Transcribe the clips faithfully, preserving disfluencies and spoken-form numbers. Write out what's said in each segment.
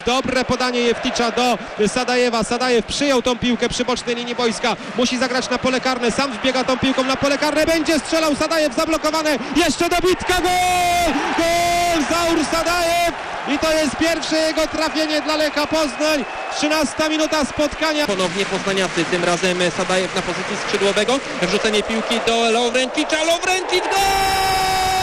Dobre podanie Jefticza do Sadajewa. Sadajew przyjął tą piłkę przy bocznej linii boiska. Musi zagrać na pole karne. Sam wbiega tą piłką na pole karne. Będzie strzelał Sadajew. Zablokowane. Jeszcze dobitka. Gol! Gol! Zaur Sadajew! I to jest pierwsze jego trafienie dla Lecha Poznań. trzynasta minuta spotkania. Ponownie poznaniacy. Tym razem Sadajew na pozycji skrzydłowego. Wrzucenie piłki do Lawrencicza. Lawrencic. Gol!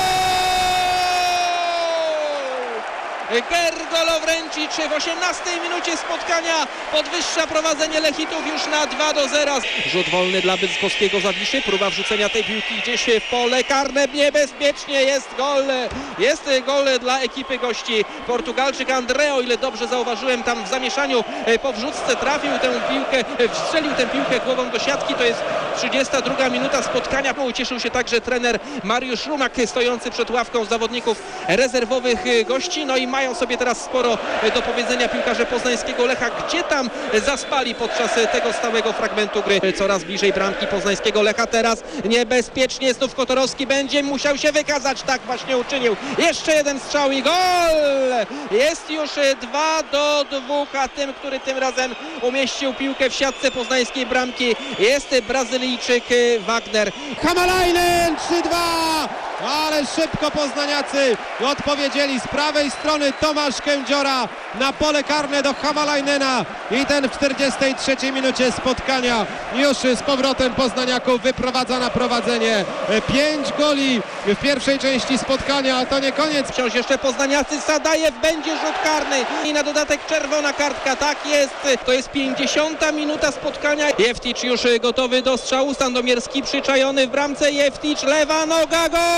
Gergo Lawrencic w osiemnastej minucie spotkania podwyższa prowadzenie Lechitów już na dwa do zera. Rzut wolny dla Bydgoskiego Zawiszy, próba wrzucenia tej piłki gdzieś w pole karne, niebezpiecznie, jest gol, jest gol dla ekipy gości. Portugalczyk André, o ile dobrze zauważyłem, tam w zamieszaniu po wrzutce trafił tę piłkę, strzelił tę piłkę głową do siatki. To jest trzydziesta druga minuta spotkania. Ucieszył się także trener Mariusz Rumak, stojący przed ławką zawodników rezerwowych gości. No i mają sobie teraz sporo do powiedzenia piłkarze poznańskiego Lecha, gdzie tam zaspali podczas tego stałego fragmentu gry. Coraz bliżej bramki poznańskiego Lecha, teraz niebezpiecznie, znów Kotorowski będzie musiał się wykazać, tak właśnie uczynił. Jeszcze jeden strzał i gol! Jest już dwa do dwóch, a tym, który tym razem umieścił piłkę w siatce poznańskiej bramki, jest Brazylijczyk Wagner. Hamalainen trzy dwa! Ale szybko poznaniacy odpowiedzieli z prawej strony. Tomasz Kędziora na pole karne do Hamalainena i ten w czterdziestej trzeciej minucie spotkania już z powrotem poznaniaków wyprowadza na prowadzenie. Pięć goli w pierwszej części spotkania, a to nie koniec. Wciąż jeszcze poznaniacy. Sadajew, będzie rzut karny i na dodatek czerwona kartka. Tak jest, to jest pięćdziesiąta minuta spotkania. Jefticz już gotowy do strzału, Sandomierski przyczajony w bramce. Jefticz, lewa noga, gol!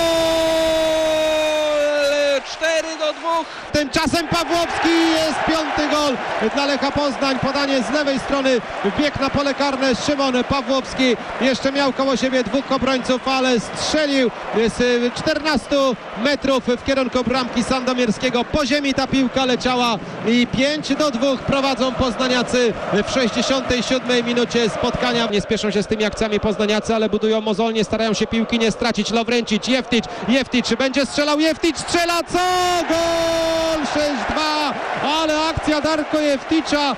cztery do dwóch. Tymczasem Pawłowski, jest piąty gol dla Lecha Poznań. Podanie z lewej strony, wbieg na pole karne Szymon Pawłowski. Jeszcze miał koło siebie dwóch obrońców, ale strzelił z czternastu metrów w kierunku bramki Sandomierskiego. Po ziemi ta piłka leciała i pięć do dwóch prowadzą poznaniacy w sześćdziesiątej siódmej minucie spotkania. Nie spieszą się z tymi akcjami poznaniacy, ale budują mozolnie, starają się piłki nie stracić. Lawrencic, Jefticz, Jefticz będzie strzelał, Jefticz strzela, co? Gol! sześć dwa, ale akcja Darko Jefticza